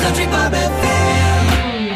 Country Bob FM.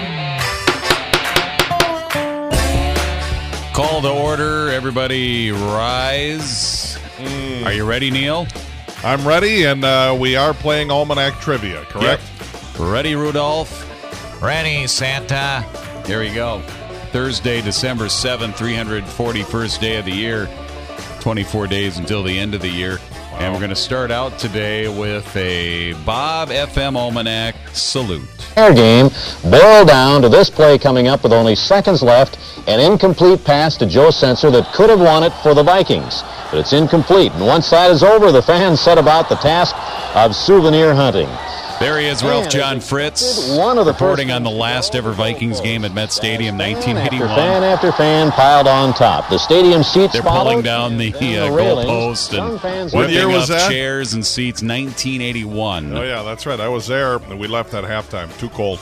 Call to order. Everybody rise. Are you ready, Neil? I'm ready, and we are playing Almanac Trivia, correct? Yep. Ready, Rudolph? Ready, Santa. Here we go. Thursday, December 7th, 341st day of the year. 24 days until the end of the year. Wow. And we're going to start out today with a Bob FM Almanac salute. Air game boiled down to this play coming up with only seconds left. An incomplete pass to Joe Sensor that could have won it for the Vikings. But it's incomplete. And once that is over, the fans set about the task of souvenir hunting. There he is, Ralph John Fritz, reporting on the last ever Vikings game at Met Stadium, 1981. Fan after fan piled on top. The stadium seats They're pulling down the goalpost and whipping up chairs and seats, 1981. Oh, yeah, that's right. I was there, and we left at halftime. Too cold.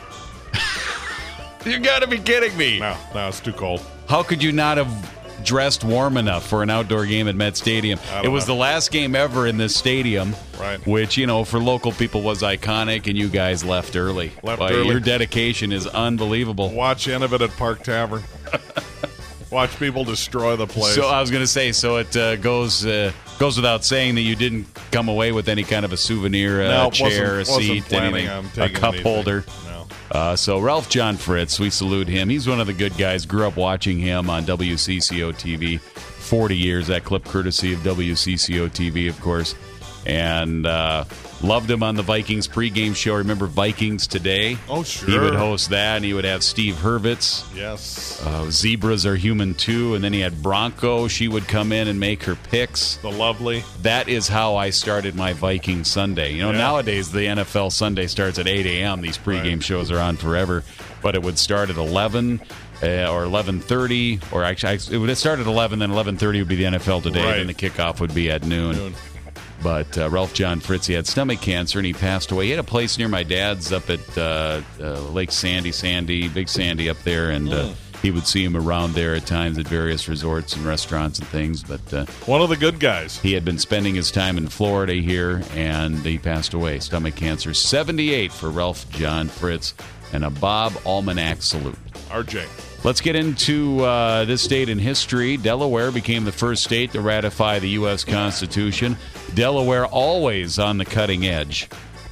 You got to be kidding me. No, it's too cold. How could you not have dressed warm enough for an outdoor game at Met Stadium? It was the last game ever in this stadium, right? Which, for local people was iconic, and you guys left early. Your dedication is unbelievable. Watch the end of it at Park Tavern. Watch people destroy the place. So I was going to say, it goes without saying that you didn't come away with any kind of a souvenir, chair, a seat, anything, a cup holder. So Ralph John Fritz, we salute him. He's one of the good guys. Grew up watching him on WCCO TV. 40 years, that clip courtesy of WCCO TV, of course. And loved him on the Vikings pregame show. Remember Vikings Today? Oh, sure. He would host that, and he would have Steve Hurwitz. Yes. Zebras Are Human Too. And then he had Bronco. She would come in and make her picks. The lovely. That is how I started my Viking Sunday. Nowadays the NFL Sunday starts at 8 a.m. These pregame shows are on forever. But it would start at 11 or 11:30. Or actually, it would start at 11, then 11:30 would be the NFL Today. Right. Then the kickoff would be at noon. But Ralph John Fritz, he had stomach cancer, and he passed away. He had a place near my dad's up at Lake Sandy, Big Sandy up there, and he would see him around there at times at various resorts and restaurants and things. But one of the good guys. He had been spending his time in Florida here, and he passed away. Stomach cancer, 78 for Ralph John Fritz, and a Bob Almanac salute. RJ. Let's get into this date in history. Delaware became the first state to ratify the U.S. Constitution. Delaware always on the cutting edge.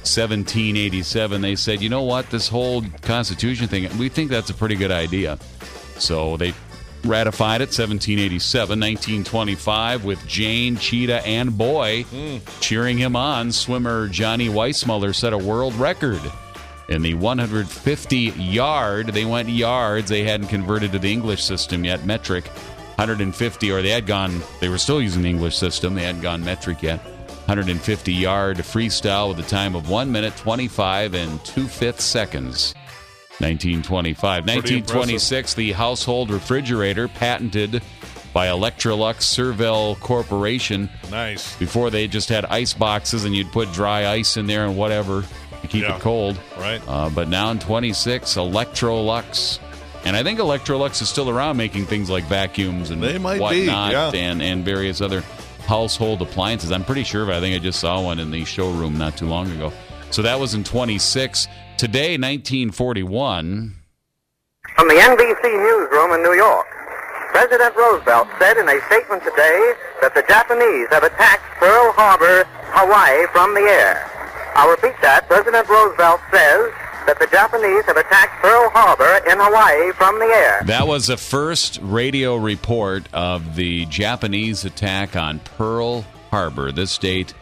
1787, they said, you know what, this whole Constitution thing, we think that's a pretty good idea. So they ratified it, 1787. 1925, with Jane, Cheetah, and Boy cheering him on, swimmer Johnny Weissmuller set a world record. In the 150-yard, they went yards. They hadn't converted to the English system yet, metric. 150, or they were still using the English system. They hadn't gone metric yet. 150-yard freestyle with a time of 1 minute, 25 and 2/5 seconds. 1925. 1926, the household refrigerator patented by Electrolux Servell Corporation. Nice. Before they just had ice boxes and you'd put dry ice in there and whatever to keep it cold. Right. But now in 26, Electrolux. And I think Electrolux is still around making things like vacuums and whatnot and various other household appliances. I'm pretty sure of it. I think I just saw one in the showroom not too long ago. So that was in 26. Today, 1941. From the NBC newsroom in New York, President Roosevelt said in a statement today that the Japanese have attacked Pearl Harbor, Hawaii, from the air. I'll repeat that. President Roosevelt says that the Japanese have attacked Pearl Harbor in Hawaii from the air. That was the first radio report of the Japanese attack on Pearl Harbor. This date,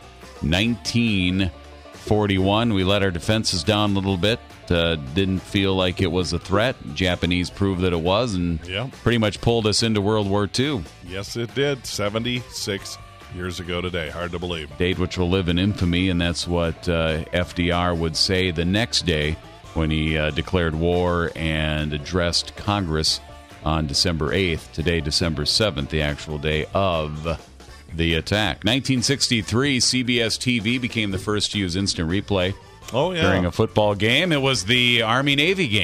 1941. We let our defenses down a little bit. Didn't feel like it was a threat. Japanese proved that it was, and pretty much pulled us into World War II. Yes, it did. 76 years ago today. Hard to believe. Date which will live in infamy, and that's what FDR would say the next day when he declared war and addressed Congress on December 8th. Today, December 7th, the actual day of the attack. 1963, CBS TV became the first to use instant replay during a football game. It was the Army-Navy game.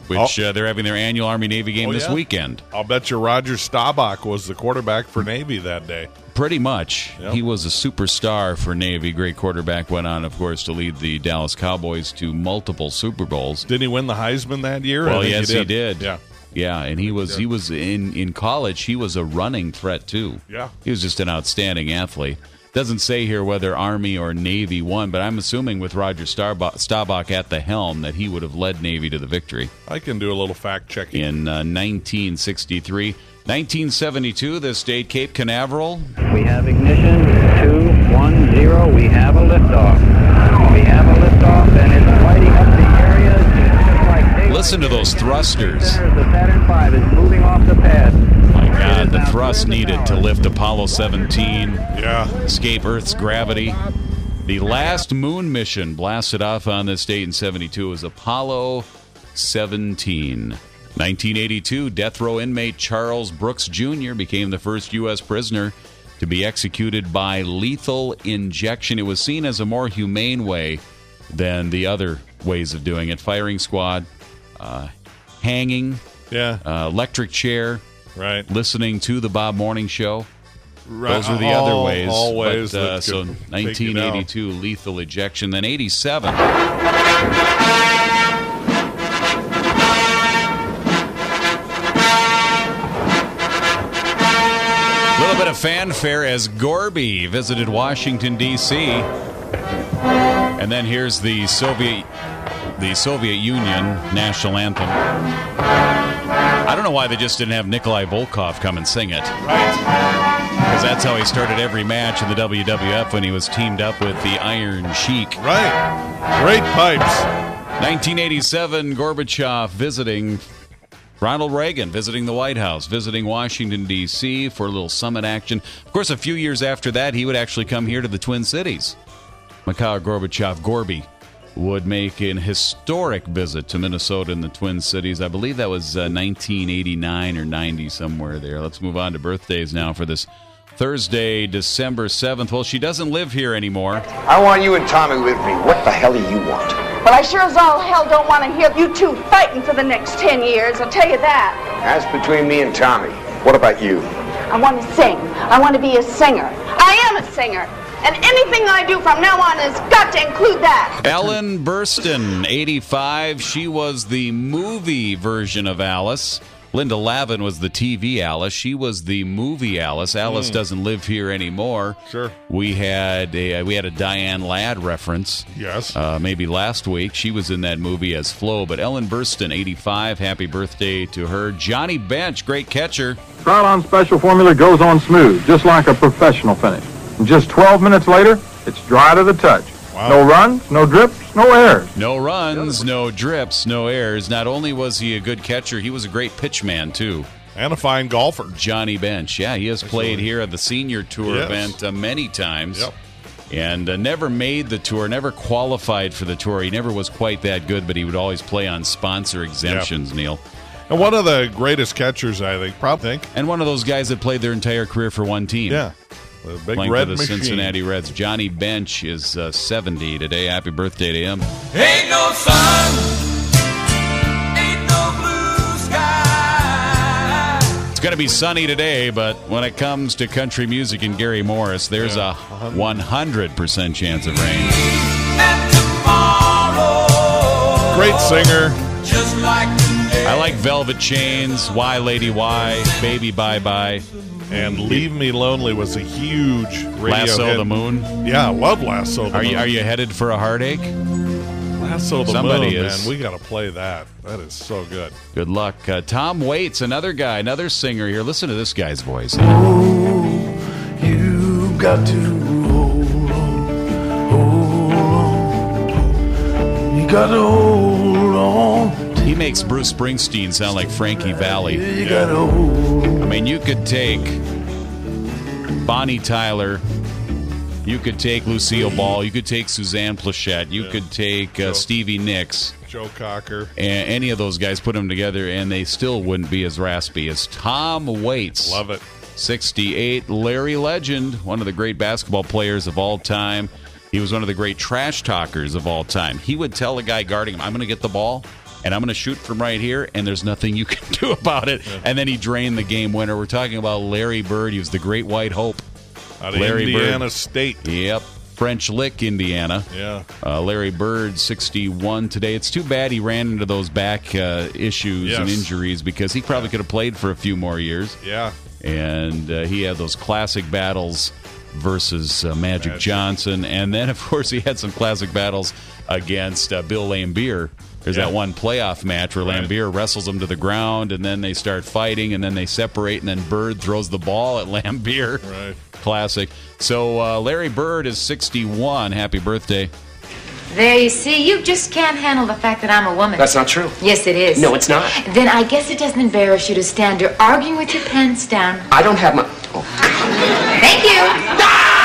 which they're having their annual Army-Navy game this yeah? weekend. I'll bet you Roger Staubach was the quarterback for Navy that day. Pretty much. Yep. He was a superstar for Navy. Great quarterback. Went on, of course, to lead the Dallas Cowboys to multiple Super Bowls. Didn't he win the Heisman that year? Well, yes, he did. Yeah. Yeah, and he was in college, he was a running threat, too. Yeah. He was just an outstanding athlete. Doesn't say here whether Army or Navy won, but I'm assuming with Roger Staubach at the helm that he would have led Navy to the victory. I can do a little fact-checking. In 1963. 1972, this date, Cape Canaveral. We have ignition, 210. We have a liftoff. We have a liftoff, and it's lighting up the area. Just like daylight. Listen to those thrusters. The Saturn V is moving off the pad. My God, the thrust needed to lift Apollo 17, Yeah. escape Earth's gravity. The last moon mission blasted off on this date in 72 was Apollo 17. 1982, death row inmate Charles Brooks Jr. became the first U.S. prisoner to be executed by lethal injection. It was seen as a more humane way than the other ways of doing it. Firing squad, hanging, Yeah. electric chair, Right. listening to the Bob Morning Show. Right. Those are the other ways. All ways. But, that so could take you down. 1982, lethal ejection. Then 87. A little bit of fanfare as Gorby visited Washington, D.C. And then here's the Soviet Union national anthem. I don't know why they just didn't have Nikolai Volkov come and sing it. Right. Because that's how he started every match in the WWF when he was teamed up with the Iron Sheik. Right. Great pipes. 1987, Gorbachev visiting Ronald Reagan, visiting the White House, visiting Washington, D.C. for a little summit action. Of course, a few years after that, he would actually come here to the Twin Cities. Mikhail Gorbachev, Gorby, would make an historic visit to Minnesota and the Twin Cities. I believe that was 1989 or 90, somewhere there. Let's move on to birthdays now for this Thursday, December 7th. Well, she doesn't live here anymore. I want you and Tommy with me. What the hell do you want? Well, I sure as all hell don't want to hear you two fighting for the next 10 years, I'll tell you that. That's between me and Tommy. What about you? I want to sing. I want to be a singer. I am a singer. And anything I do from now on has got to include that. Ellen Burstyn, 85. She was the movie version of Alice. Linda Lavin was the TV Alice. She was the movie Alice. Alice doesn't live here anymore. Sure. We had a Diane Ladd reference. Yes. Maybe last week. She was in that movie as Flo. But Ellen Burstyn, 85. Happy birthday to her. Johnny Bench, great catcher. Krylon Special Formula goes on smooth, just like a professional finish. And just 12 minutes later, it's dry to the touch. Wow. No runs, no drips, no errors. No runs, no drips, no errors. Not only was he a good catcher, he was a great pitchman, too. And a fine golfer. Johnny Bench. Yeah, he has played here at the Senior Tour event many times. Yep. And never made the tour, never qualified for the tour. He never was quite that good, but he would always play on sponsor exemptions, Neil. And one of the greatest catchers, I think, And one of those guys that played their entire career for one team. Yeah. The big playing red for the machine. Cincinnati Reds. Johnny Bench is 70 today. Happy birthday to him. Ain't no sun, ain't no blue sky. It's going to be sunny today, but when it comes to country music and Gary Morris, there's a 100% chance of rain. And tomorrow, Great singer. just like today. I like Velvet Chains, Why Lady Why, Baby Bye Bye, And Leave Me Lonely was a huge radio Lasso hit. the Moon. Yeah, I love Lasso the Moon. Are you headed for a heartache? Lasso the Somebody Moon, is. man. We got to play that. That is so good. Good luck. Tom Waits, another guy, another singer here. Listen to this guy's voice. You got to hold on. You got to hold on. He makes Bruce Springsteen sound like Frankie Valli. You got to hold on. I mean, you could take Bonnie Tyler, you could take Lucille Ball, you could take Suzanne Plachette, you could take Stevie Nicks, Joe Cocker, and any of those guys, put them together, and they still wouldn't be as raspy as Tom Waits. Love it. 68, Larry Legend, one of the great basketball players of all time. He was one of the great trash talkers of all time. He would tell a guy guarding him, I'm going to get the ball, and I'm going to shoot from right here, and there's nothing you can do about it. Yeah. And then he drained the game winner. We're talking about Larry Bird. He was the Great White Hope. Out of Indiana State. Yep. French Lick, Indiana. Yeah. Larry Bird, 61 today. It's too bad he ran into those back issues and injuries because he probably could have played for a few more years. Yeah. And he had those classic battles versus Magic Johnson. And then, of course, he had some classic battles against Bill Laimbeer. There's that one playoff match where Laimbeer wrestles him to the ground, and then they start fighting, and then they separate, and then Bird throws the ball at Laimbeer. Right. Classic. So Larry Bird is 61. Happy birthday. There, you see, you just can't handle the fact that I'm a woman. That's not true. Yes, it is. No, it's not. Then I guess it doesn't embarrass you to stand there arguing with your pants down. I don't have my... Oh. Thank you.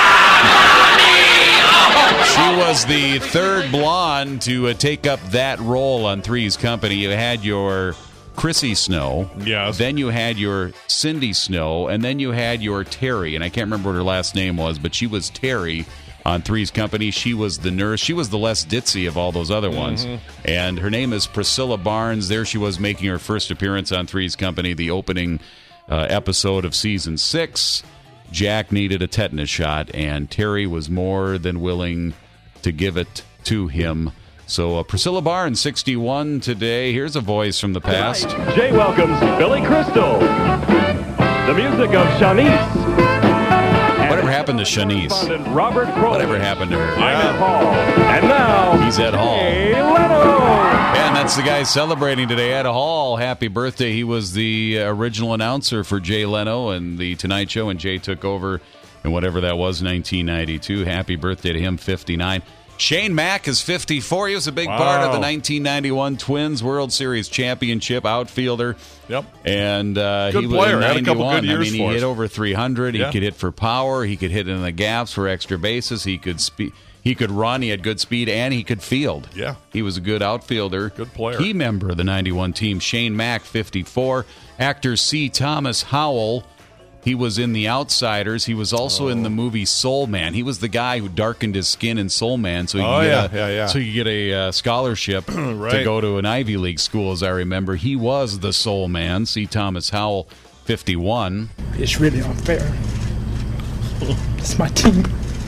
She was the third blonde to take up that role on Three's Company. You had your Chrissy Snow. Yes. Then you had your Cindy Snow. And then you had your Terry. And I can't remember what her last name was, but she was Terry on Three's Company. She was the nurse. She was the less ditzy of all those other ones. And her name is Priscilla Barnes. There she was making her first appearance on Three's Company, the opening episode of season 6. Jack needed a tetanus shot, and Terry was more than willing to give it to him. So Priscilla Barnes, 61 today. Here's a voice from the past. Jay welcomes Billy Crystal. The music of Shanice. Whatever happened to Shanice? Robert Crowley. Whatever happened to her? I'm Ed Hall. And now, he's Ed Hall. Jay Leno. And that's the guy celebrating today, Ed Hall. Happy birthday. He was the original announcer for Jay Leno and The Tonight Show, and Jay took over in whatever that was, 1992. Happy birthday to him, 59. Shane Mack is 54. He was a big part of the 1991 Twins World Series championship, outfielder. Yep. And good he player. was Had a couple good years he for us. hit over 300. He could hit for power. He could hit in the gaps for extra bases. He could He could run. He had good speed, and he could field. Yeah. He was a good outfielder. Good player. Key member of the 91 team. Shane Mack, 54. Actor C. Thomas Howell. He was in The Outsiders. He was also in the movie Soul Man. He was the guy who darkened his skin in Soul Man, so he could get a scholarship to go to an Ivy League school, as I remember. He was the Soul Man. C. Thomas Howell, 51. It's really unfair. It's my team.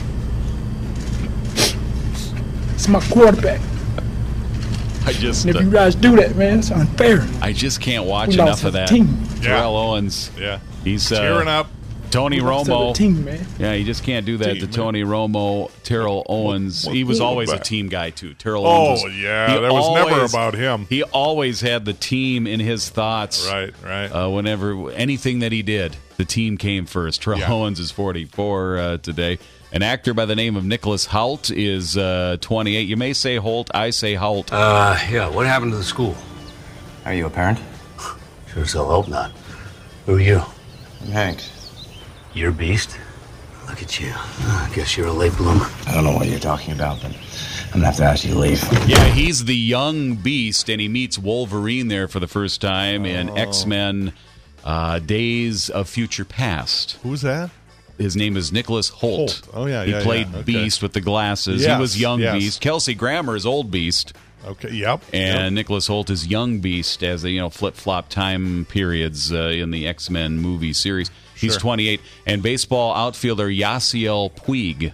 It's my quarterback. And if you guys do that, man, it's unfair. I just can't watch enough of that. Terrell Owens. Yeah. He's tearing up. Tony Romo. Team, man. Yeah, you just can't do that to Tony Romo, Terrell Owens. He was always a team guy, too. Terrell Owens. That was never about him. He always had the team in his thoughts. Right. Whenever anything that he did, the team came first. Terrell Owens is 44 today. An actor by the name of Nicholas Hoult is 28. You may say Holt. I say Hoult. Yeah. What happened to the school? Are you a parent? Sure as hell hope not. Who are you? I'm Hank. You're a beast? Look at you. I guess you're a late bloomer. I don't know what you're talking about, but I'm going to have to ask you to leave. Yeah, he's the young beast, and he meets Wolverine there for the first time in X-Men Days of Future Past. Who's that? His name is Nicholas Hoult. Oh, yeah, He played Beast with the glasses. Yes, he was young Beast. Kelsey Grammer is old Beast. Okay, yep. And Nicholas Hoult is young Beast as they flip-flop time periods in the X-Men movie series. He's 28. And baseball outfielder Yasiel Puig,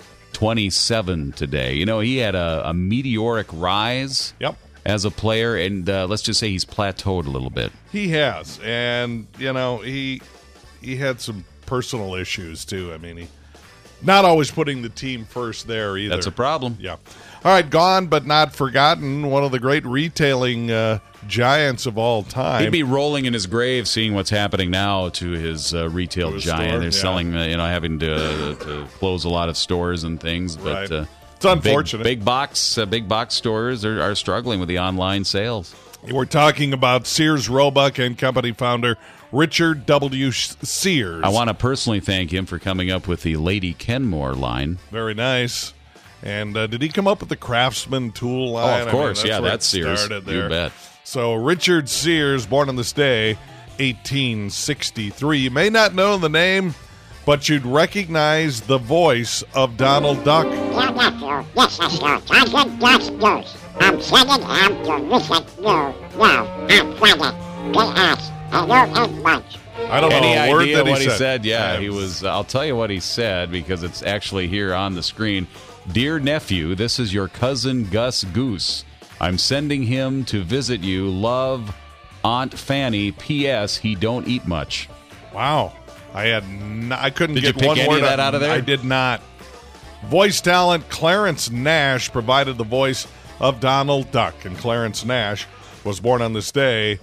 27 today. He had a meteoric rise as a player, and let's just say he's plateaued a little bit. He has. And, he had some personal issues, too. I mean, he not always putting the team first there either. That's a problem. Yeah. All right, gone but not forgotten. One of the great retailing giants of all time. He'd be rolling in his grave seeing what's happening now to his retail giant. Store, They're selling, having to close a lot of stores and things. But it's unfortunate. Big box stores are struggling with the online sales. We're talking about Sears Roebuck and Company founder Richard W. Sears. I want to personally thank him for coming up with the Lady Kenmore line. Very nice. And did he come up with the Craftsman tool line? Oh, of course. That's Sears. Started there. You bet. So Richard Sears, born on this day, 1863. You may not know the name, but you'd recognize the voice of Donald Duck. Dear nephew, this is your Duncan Duck News. I'm sending out to visit you now on Friday. Good ass. Hello and lunch. I don't Any know a word idea that what he said. Yeah, he was. I'll tell you what he said because it's actually here on the screen. Dear nephew, this is your cousin Gus Goose. I'm sending him to visit you. Love, Aunt Fanny. P.S. He don't eat much. Wow. I couldn't Did get you pick one any word of that out of there? I did not. Voice talent Clarence Nash provided the voice of Donald Duck, and Clarence Nash was born on this day,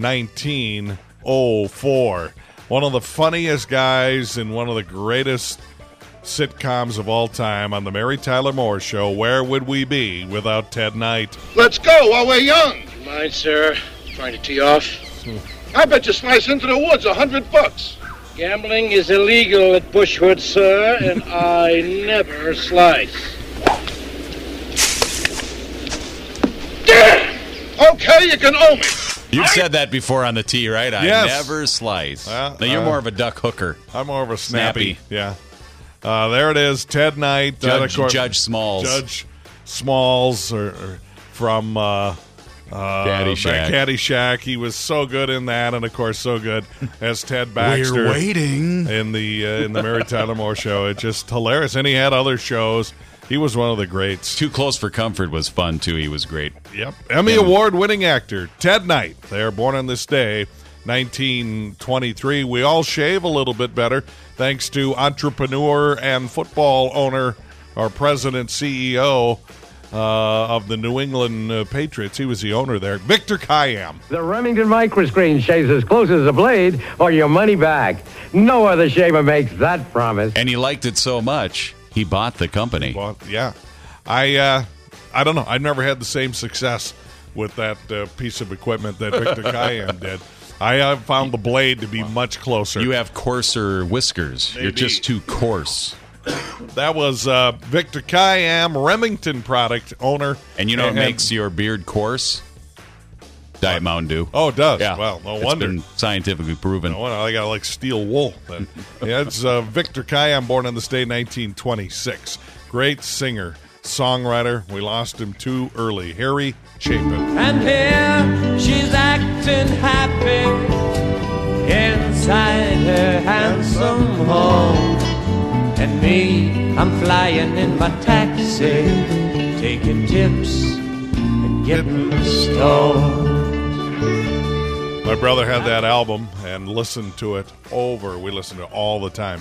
1904. One of the funniest guys in one of the greatest sitcoms of all time on the Mary Tyler Moore Show. Where would we be without Ted Knight? Let's go while we're young. You mind, sir? Trying to tee off? I bet you slice into the woods $100. Gambling is illegal at Bushwood, sir, and I never slice. Damn! Okay, you can owe me. You've said that before on the tee, right? I Yes. never slice. Now, you're more of a duck hooker. I'm more of a snappy. Yeah. There it is, Ted Knight. Judge Smalls. Judge Smalls or from Caddyshack. He was so good in that, and of course, so good as Ted Baxter. We're waiting in the Mary Tyler Moore Show. It's just hilarious, and he had other shows. He was one of the greats. Too Close for Comfort was fun too. He was great. Yep, Emmy Award-winning actor Ted Knight. They are born on this day, 1923. We all shave a little bit better thanks to entrepreneur and football owner, or president, CEO. Of the New England Patriots. He was the owner there. Victor Kiam. The Remington Microscreen shaves as close as a blade or your money back. No other shaver makes that promise. And he liked it so much, he bought the company. Yeah. I don't know. I've never had the same success with that piece of equipment that Victor Kiam did. I have found the blade to be much closer. You have coarser whiskers. Maybe. You're just too coarse. That was Victor Kiam, Remington product owner. And you know what makes your beard coarse? Diet Mountain Dew. Oh, it does? Yeah. Well, no It's wonder. been scientifically proven. No wonder. I got like steel wool. Then. Yeah, it's Victor Kiam, born on this day, 1926. Great singer, songwriter. We lost him too early. Harry Chapin. And here she's acting happy inside her handsome home. And me, I'm flying in my taxi, taking tips and getting stoned. My brother had that album and listened to it over. We listened to it all the time.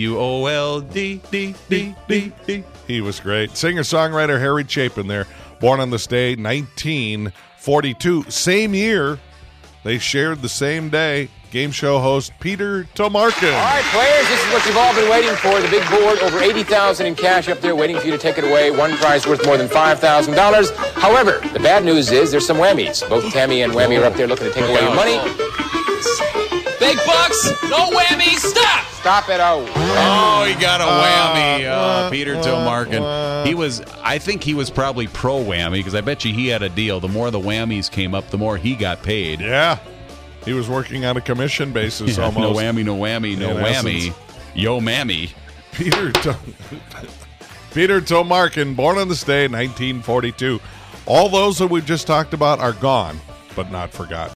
WOLDDDD. He was great. Singer-songwriter Harry Chapin there, born on this day, 1942. Same year, they shared the same day. Game show host Peter Tomarken. All right, players, this is what you've all been waiting for. The big board, over $80,000 in cash up there waiting for you to take it away. One prize worth more than $5,000. However, the bad news is there's some whammies. Both Tammy and Whammy are up there looking to take away your money. Big bucks, no whammies, stop! Stop it, Oh, he got a whammy. Peter Tomarken. I think he was probably pro whammy because I bet you he had a deal. The more the whammies came up, the more he got paid. Yeah. He was working on a commission basis almost. No whammy, no whammy, no whammy. Yo, mammy. Peter Tomarken, born on this day, 1942. All those that we've just talked about are gone, but not forgotten.